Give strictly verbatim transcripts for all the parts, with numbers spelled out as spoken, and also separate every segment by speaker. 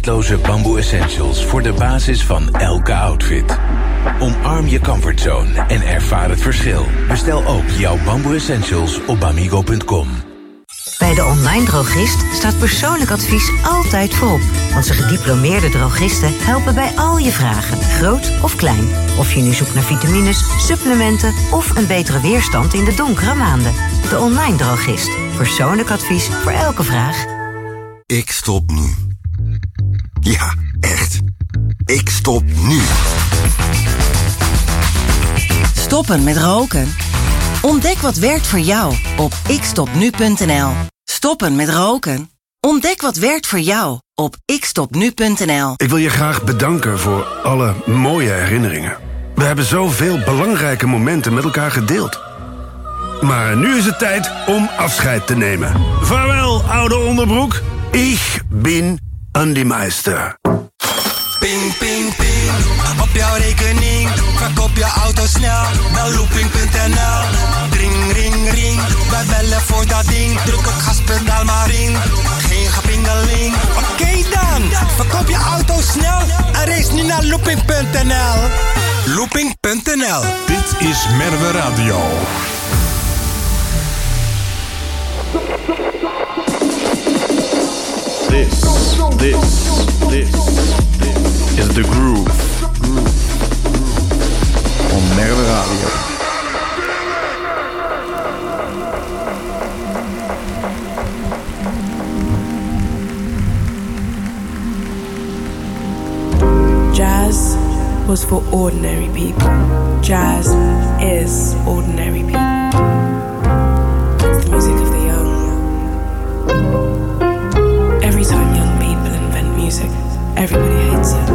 Speaker 1: tijdloze bamboe essentials voor de basis van elke outfit. Omarm je comfortzone en ervaar het verschil. Bestel ook jouw bamboe essentials op bamigo punt com.
Speaker 2: Bij de online drogist staat persoonlijk advies altijd voorop. Onze gediplomeerde drogisten helpen bij al je vragen, groot of klein. Of je nu zoekt naar vitamines, supplementen of een betere weerstand in de donkere maanden. De online drogist. Persoonlijk advies voor elke vraag.
Speaker 3: Ik stop nu. Ja, echt. Ik stop nu.
Speaker 4: Stoppen met roken? Ontdek wat werkt voor jou op ik stop nu punt n l. Stoppen met roken? Ontdek wat werkt voor jou op ik stop nu punt n l.
Speaker 5: Ik wil je graag bedanken voor alle mooie herinneringen. We hebben zoveel belangrijke momenten met elkaar gedeeld. Maar nu is het tijd om afscheid te nemen. Vaarwel, oude onderbroek. Ik ben Andy Meister.
Speaker 6: Ping, ping, ping, op jouw rekening. Verkoop je auto snel, bel looping punt n l. Ring, ring, ring, wij bellen voor dat ding. Druk het gaspedaal maar in, geen gepingeling. Oké okay dan, verkoop je auto snel en race nu naar looping punt n l. looping punt n l.
Speaker 7: Dit is Merwe Radio.
Speaker 8: This, this, this, this is The Groove. Groove. On Merwe Radio.
Speaker 9: Jazz was for ordinary people. Jazz is ordinary people. It's the music of the young. Every time young people invent music, everybody hates it.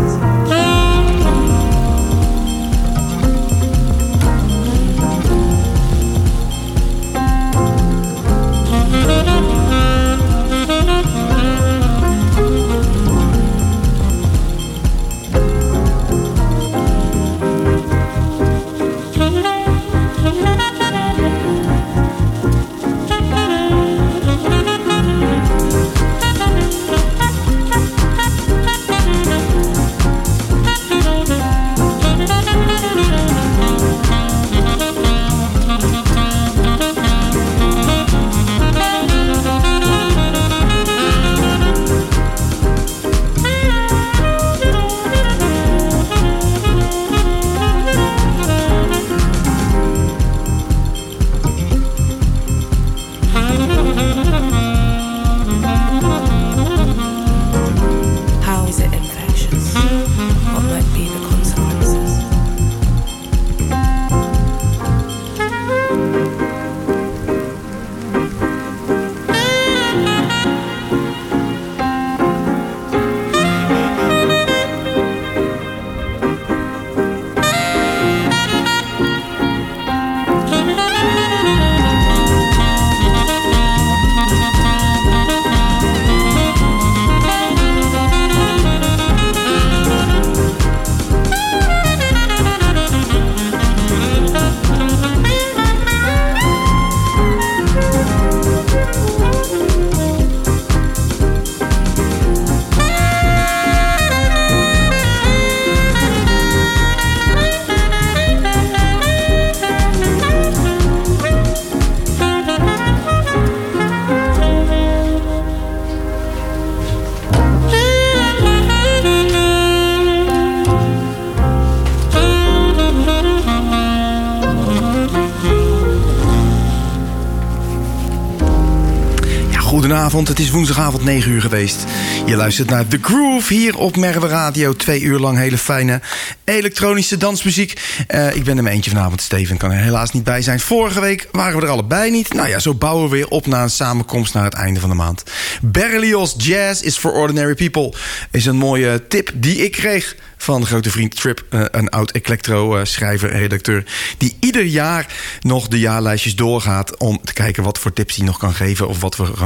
Speaker 10: Goedenavond, het is woensdagavond negen uur geweest. Je luistert naar The Groove hier op Merwe Radio. Twee uur lang hele fijne elektronische dansmuziek. Uh, ik ben er maar eentje vanavond. Steven kan er helaas niet bij zijn. Vorige week waren we er allebei niet. Nou ja, zo bouwen we weer op naar een samenkomst naar het einde van de maand. Berlioz Jazz is for Ordinary People is een mooie tip die ik kreeg van de grote vriend Trip, uh, een oud Electro-schrijver en redacteur, die ieder jaar nog de jaarlijstjes doorgaat om te kijken wat voor tips hij nog kan geven of wat we dan gemist hebben.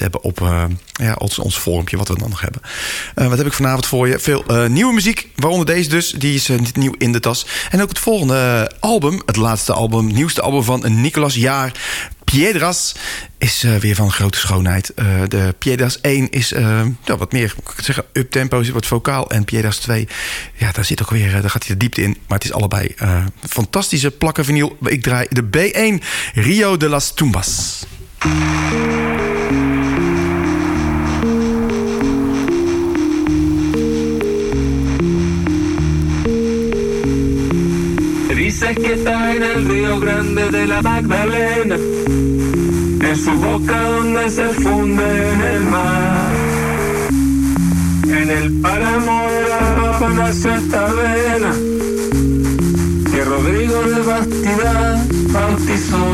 Speaker 10: hebben op uh, ja, ons, ons forumpje, wat we dan nog hebben. Uh, wat heb ik vanavond voor je? Veel uh, nieuwe muziek, waaronder deze dus. Die is uh, niet nieuw in de tas. En ook het volgende album, het laatste album, het nieuwste album van Nicolas Jaar. Piedras is uh, weer van grote schoonheid. Uh, de Piedras één is uh, ja, wat meer, ik kan zeggen, uptempo, wat vocaal. En Piedras twee, ja, daar zit ook weer, uh, daar gaat hij de diepte in. Maar het is allebei uh, fantastische plakken vinyl. Ik draai de B één, Rio de las Tumbas.
Speaker 11: Dices que está en el Río Grande de la Magdalena, en su boca donde se funde en el mar. En el páramo de la papa nació esta avena que Rodrigo de Bastida bautizó.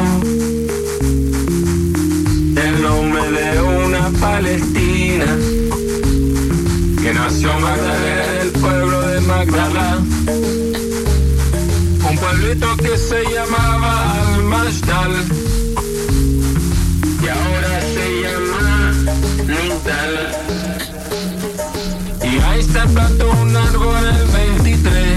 Speaker 11: El nombre de una Palestina que nació Magdalena en el pueblo de Magdala. Un pueblito que se llamaba Al-Mashdal y ahora se llama Nindal. Y ahí se plantó un árbol en el veintitrés,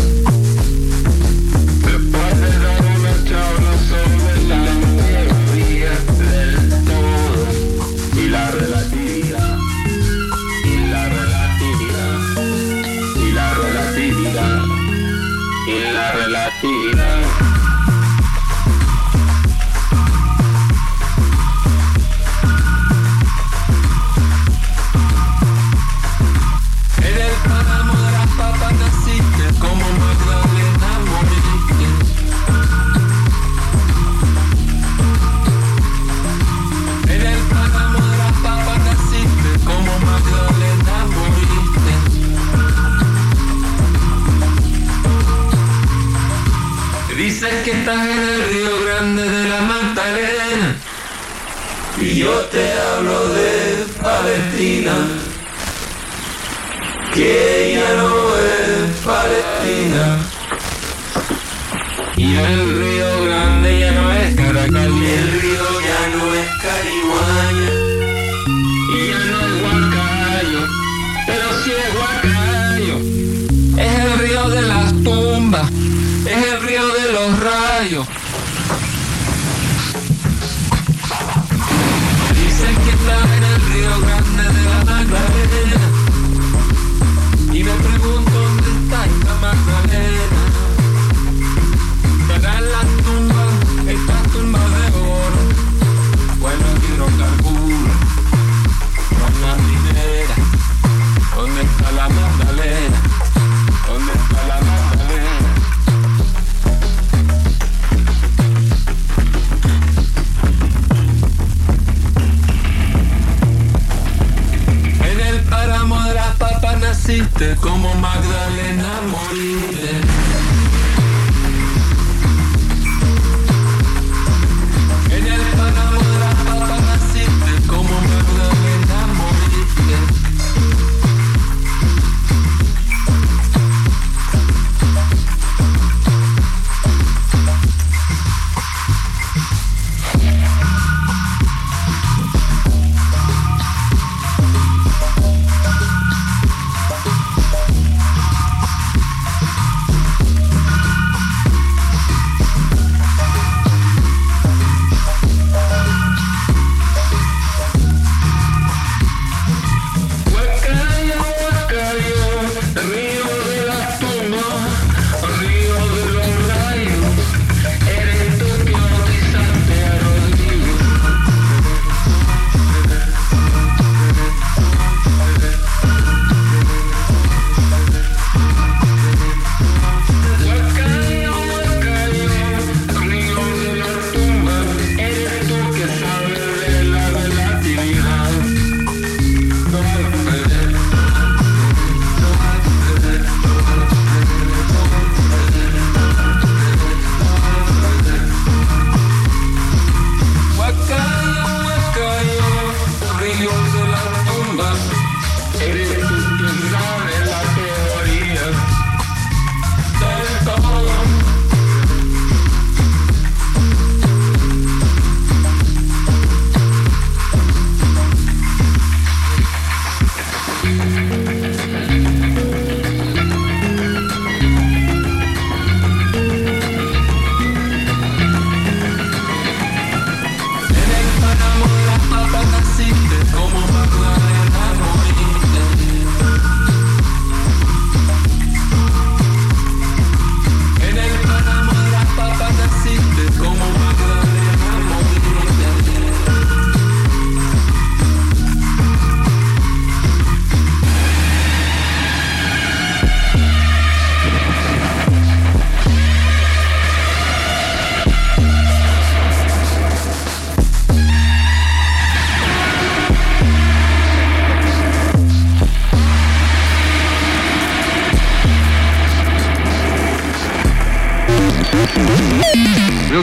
Speaker 11: después de dar una charla sobre la teoría del todo y la relatividad, y la relatividad, y la relatividad. Y la relatividad. En el páramo de las papas naciste como Magdalena moriste. En el páramo de las papas naciste como Magdalena moriste. Dices que estás en el Río Grande de la Magdalena y yo te hablo de Palestina, que ella no es Palestina. Y el Río Grande ya no es Caracas, y el río ya no es Carihuaña, y ya no es Huacayo, pero sí es Huacayo. Es el río de las tumbas, es el río de los rayos. Dicen que está en el Río Grande de la Magdalena y me pregunto dónde está esta Magdalena. Estarán las tumbas, estas tumbas de oro, buenos hidrocarburos, buenas mineras. ¿Dónde está la Magdalena? ¿Dónde está la Magdalena? Naciste como Magdalena moriste. En el páramo de la papa naciste como Magdalena moriste.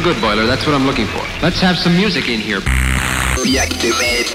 Speaker 12: real good, Boiler. That's what I'm looking for. Let's have some music in here. Reactivate.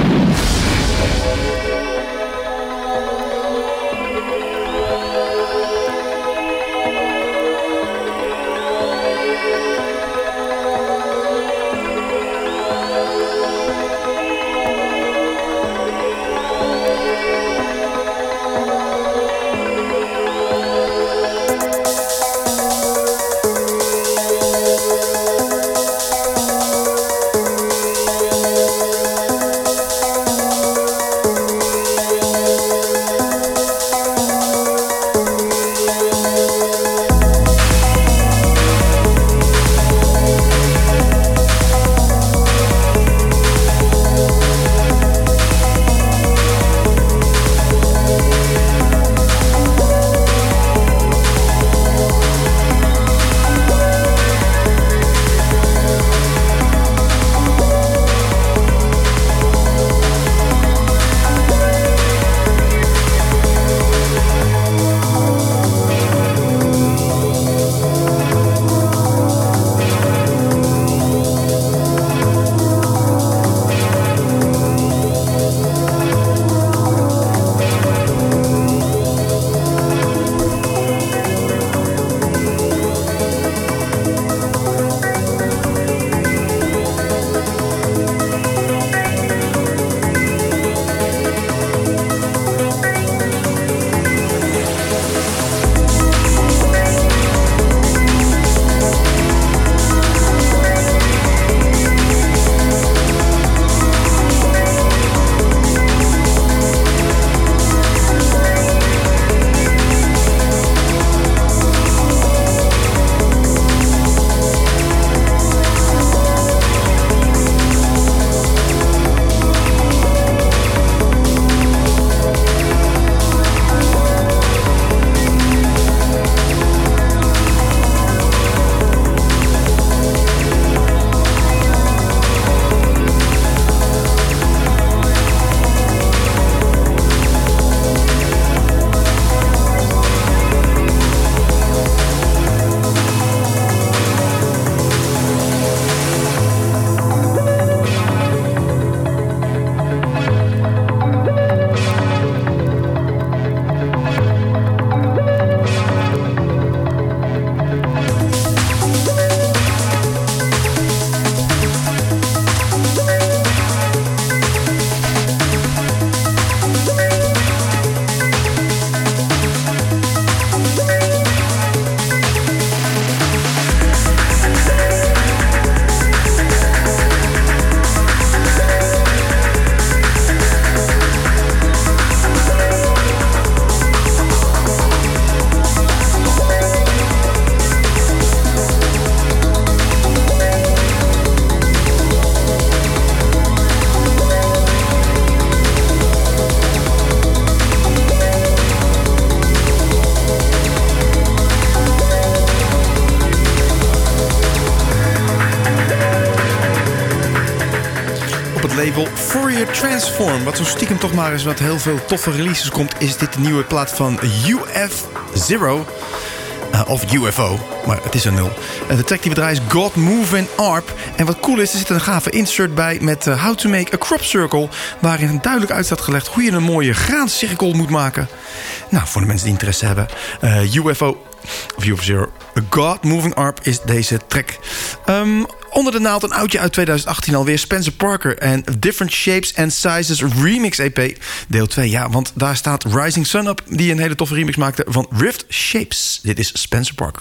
Speaker 10: label Fourier Transform. Wat zo stiekem toch maar eens wat heel veel toffe releases komt, is dit de nieuwe plaat van U F Zero. Uh, of U F O, maar het is een nul. Uh, de track die we draaien is God Moving Arp. En wat cool is, er zit een gave insert bij met uh, How to Make a Crop Circle, waarin duidelijk uit staat gelegd hoe je een mooie graancirkel moet maken. Nou, voor de mensen die interesse hebben, uh, U F O of U F Zero, God Moving Arp is deze track. Um, onder de naald een oudje uit twintig achttien alweer, Spencer Parker en Different Shapes and Sizes Remix E P deel twee. Ja, want daar staat Rising Sun op, die een hele toffe remix maakte van Rift Shapes. Dit is Spencer Parker.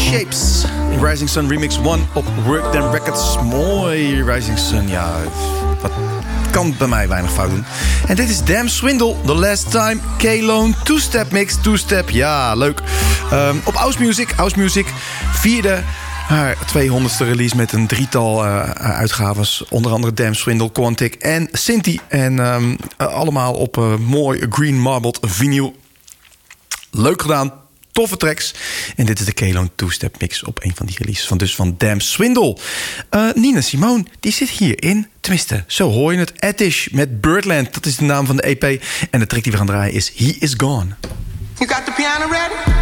Speaker 10: Shapes. Rising Sun Remix one op Work Them Records. Mooi, Rising Sun. Ja, dat kan bij mij weinig fout doen. En dit is Damn Swindle, The Last Time, K-Lone, Two-Step Mix, Two-Step. Ja, leuk. Um, op House Music, House Music, vierde haar tweehonderdste release met een drietal uh, uitgaves. Onder andere Damn Swindle, Quantic en Sinti. En um, uh, allemaal op uh, mooi green marbled vinyl. Leuk gedaan. Toffe tracks. En dit is de K-Lone Two-Step Mix op een van die releases van, dus van Damn Swindle. Uh, Nina Simone, die zit hierin. Tenminste, zo hoor je het. Etish met Birdland, dat is de naam van de E P. En de track die we gaan draaien is He Is Gone.
Speaker 13: You got the piano ready?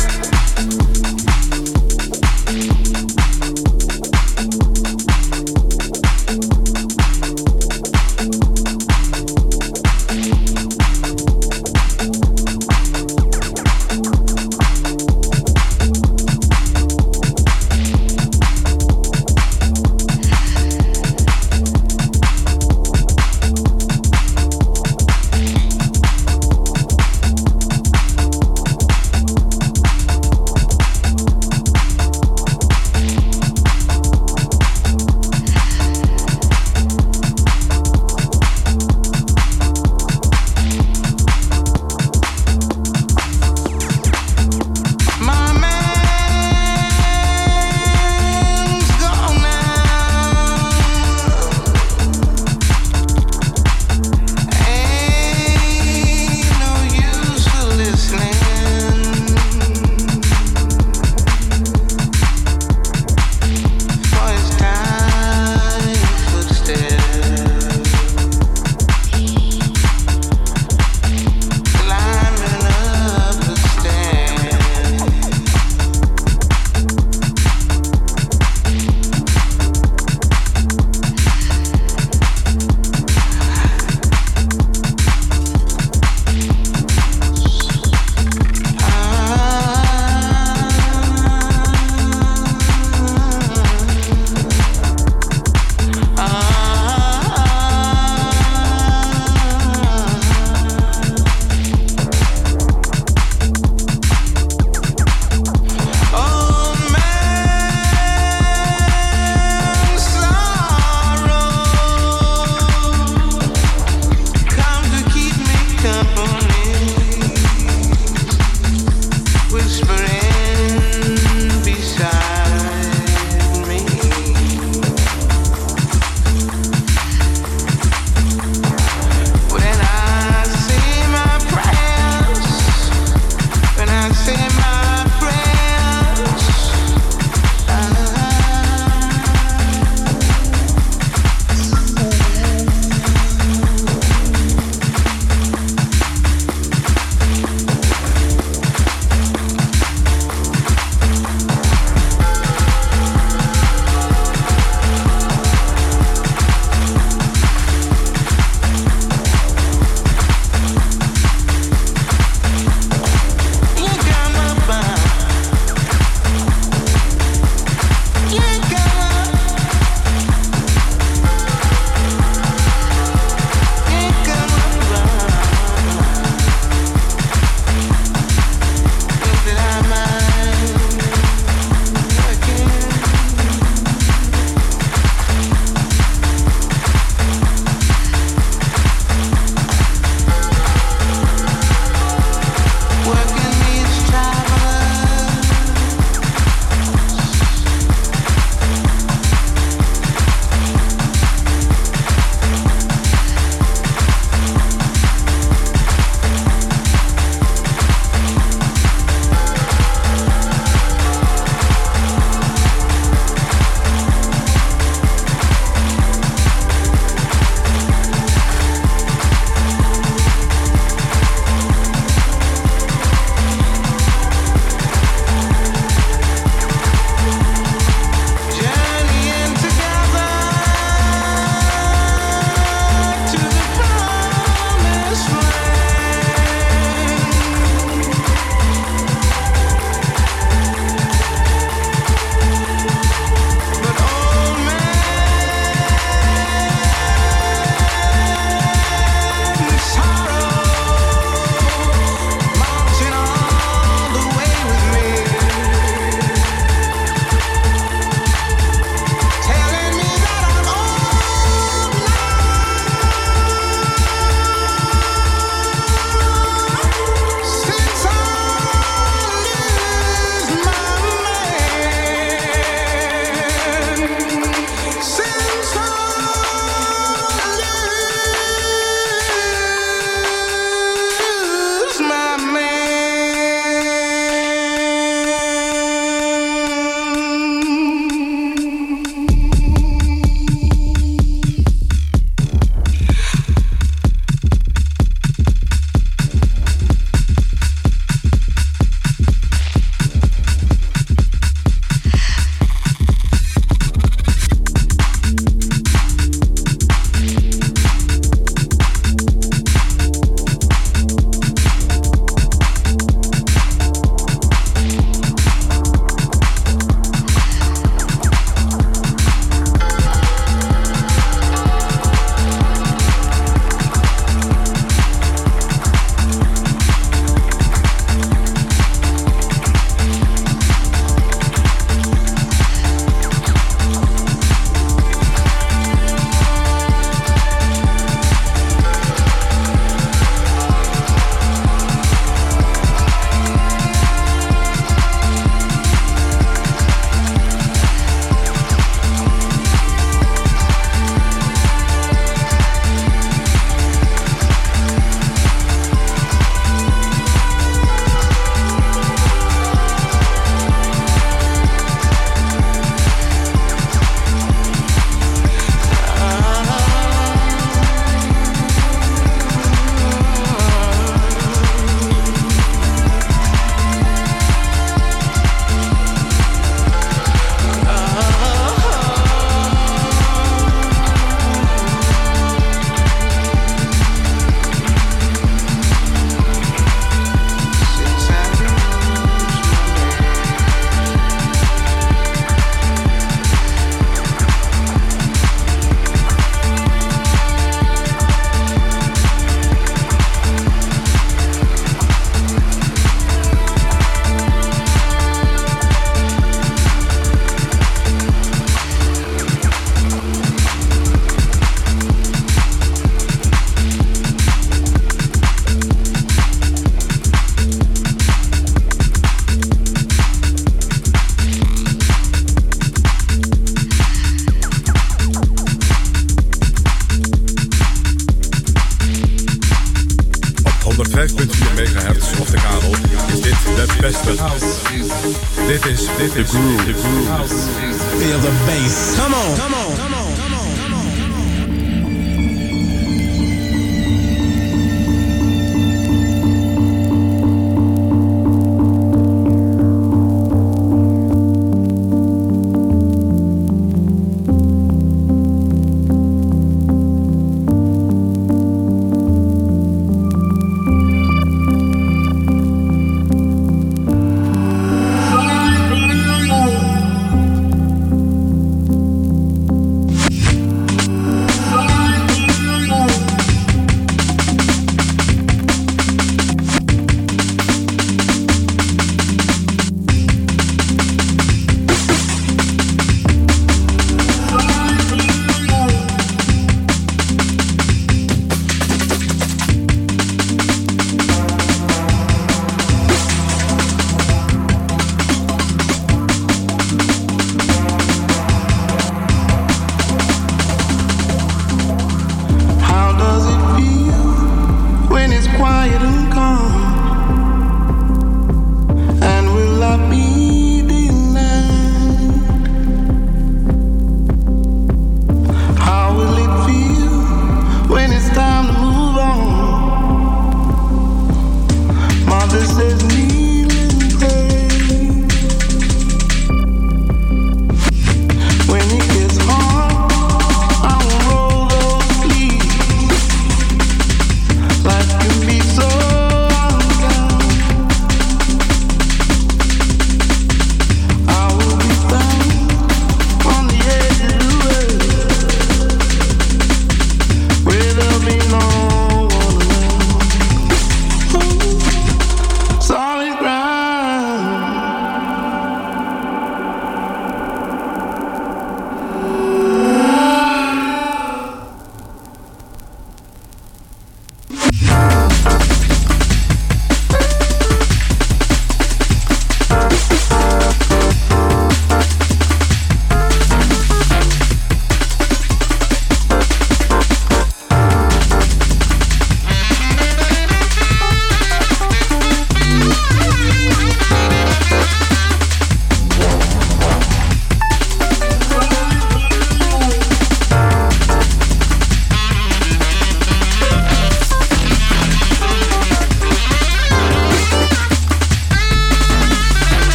Speaker 14: vijf komma vier megahertz op de kabel is dit de beste house. Dit is dit de groove. The groove.
Speaker 6: Feel the bass. Come on, come on, come on.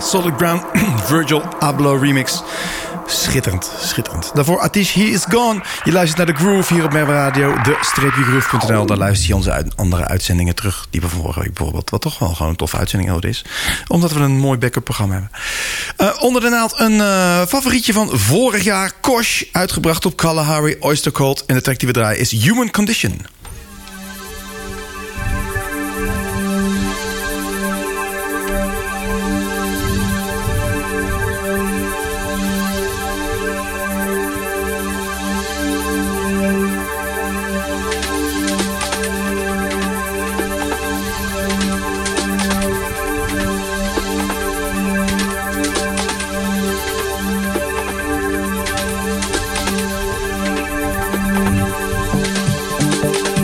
Speaker 10: Solid Ground, Virgil Abloh remix. Schitterend, schitterend. Daarvoor Atish, He Is Gone. Je luistert naar The Groove hier op Merwe Radio, de groove punt n l. Daar luister je onze uit, andere uitzendingen terug. Die we van vorige week bijvoorbeeld, wat toch wel gewoon een toffe uitzending is. Omdat we een mooi backup programma hebben. Uh, onder de naald een uh, favorietje van vorig jaar. Kosh, uitgebracht op Kalahari Oyster Cult. En de track die we draaien is Human Condition.
Speaker 15: We'll be right back.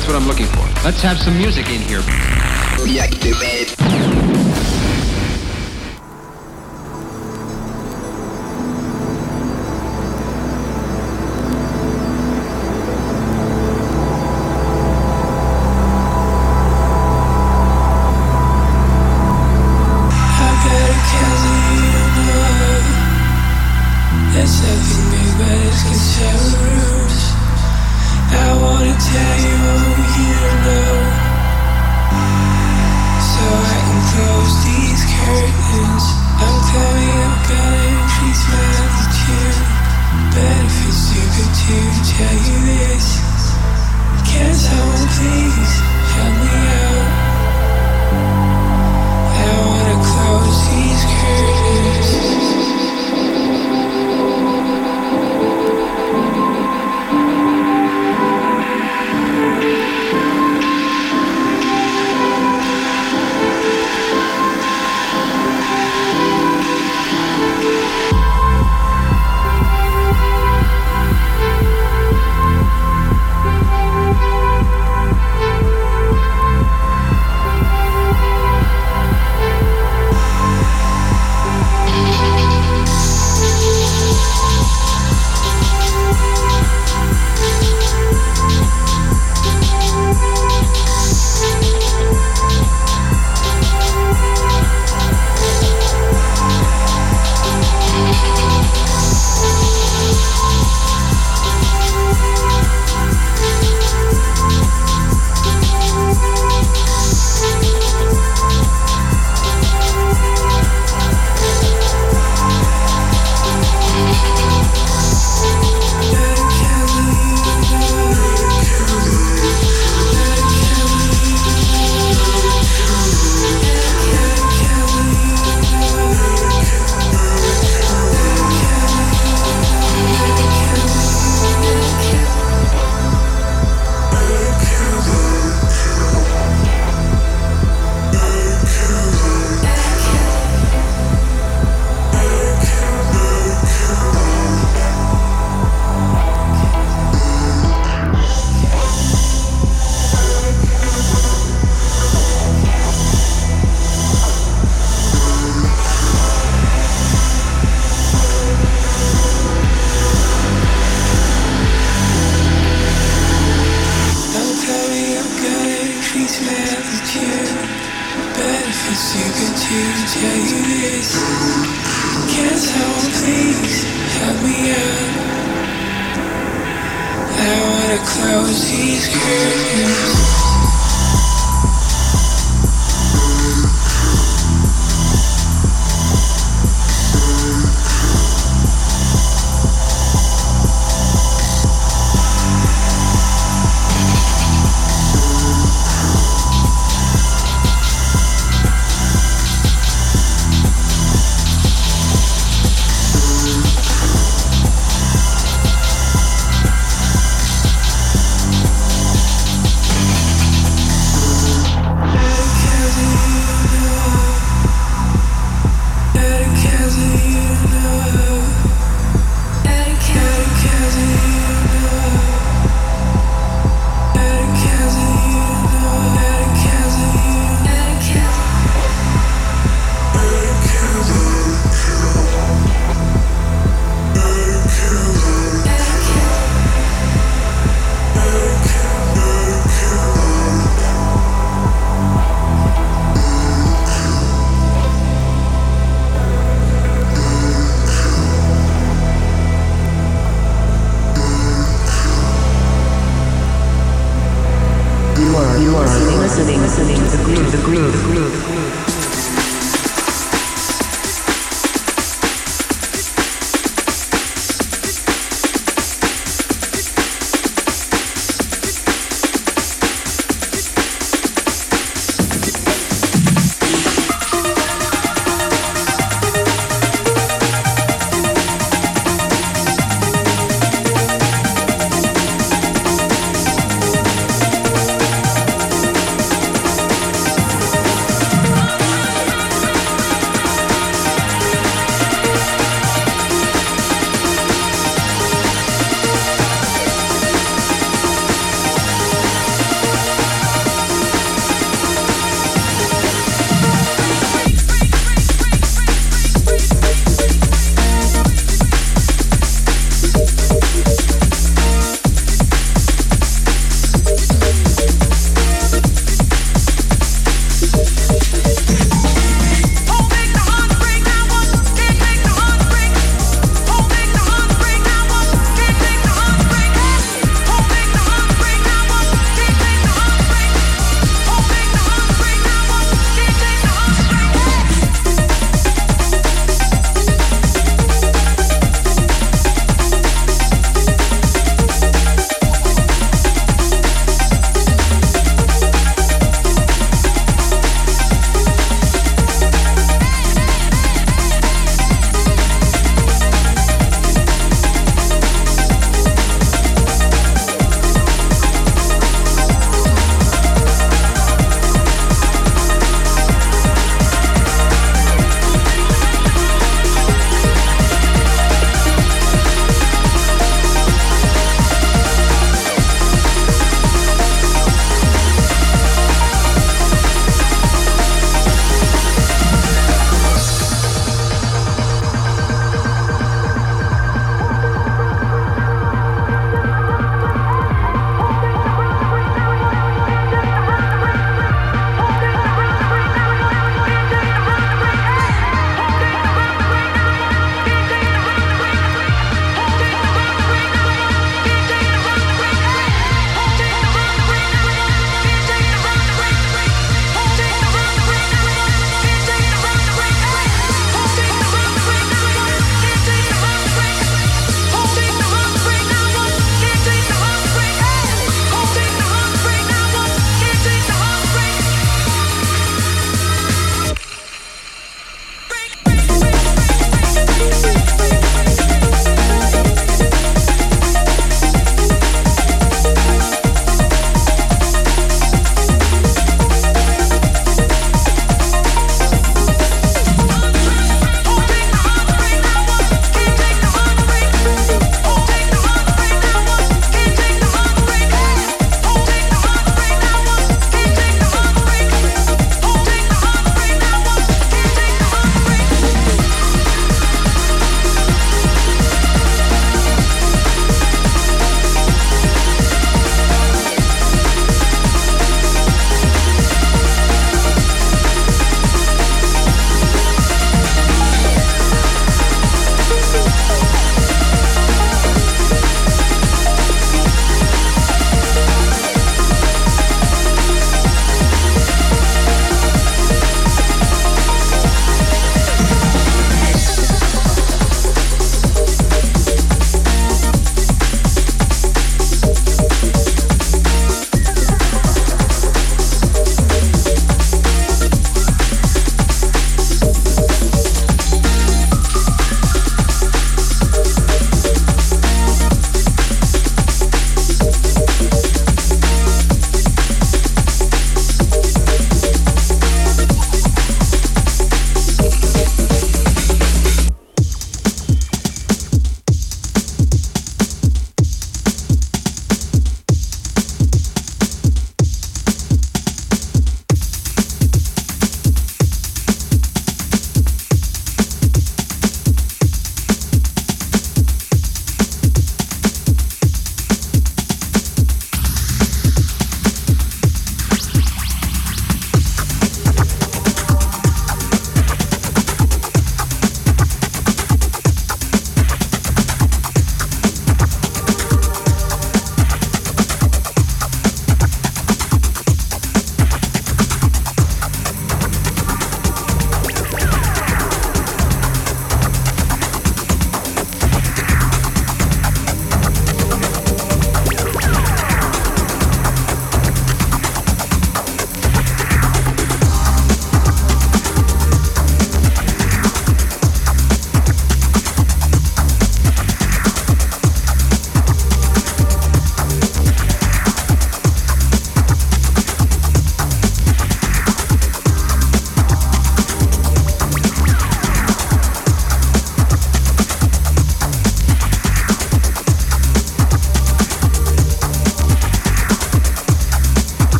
Speaker 12: That's what I'm looking for. Let's have some music in here. Reactivate.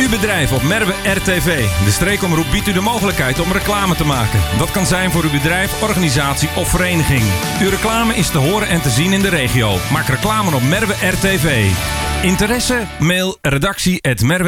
Speaker 15: uw bedrijf op Merwe R T V. De streekomroep biedt u de mogelijkheid om reclame te maken. Dat kan zijn voor uw bedrijf, organisatie of vereniging. Uw reclame is te horen en te zien in de regio. Maak reclame op Merwe R T V. Interesse? Mail redactie at merwe